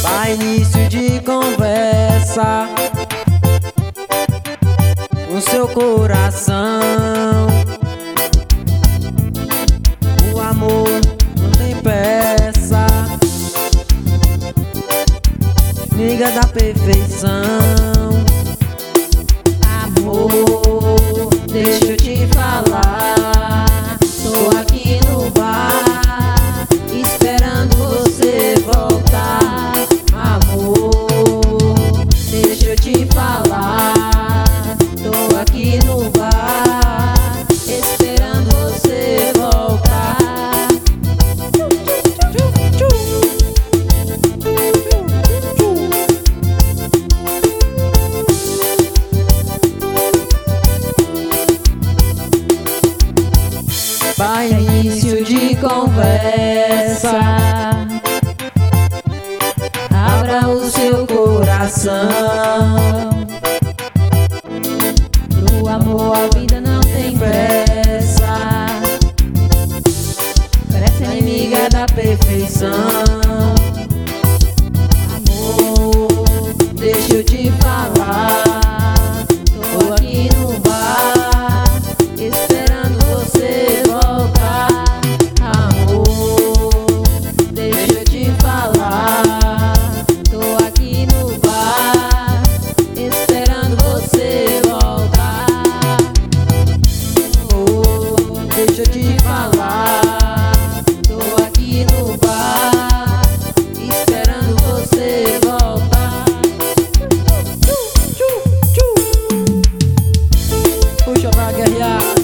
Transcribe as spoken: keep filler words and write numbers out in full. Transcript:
Pra início de conversa, o seu coração, o amor não tem peça, liga da perfeição. Amor, deixa eu te falar, tô aqui no bar esperando você voltar. Amor, deixa eu te falar, tô aqui no bar esperando você voltar. Para início de conversa, abra o seu coração. Pro amor a vida não tem pressa, parece inimiga da perfeição. Amor, deixa eu te falar, tô aqui no bar esperando você voltar. Amor, deixa eu te falar, tô aqui no bar esperando você voltar. Amor, deixa eu te falar, tô aqui no bar esperando você voltar. Puxa pra guerrear.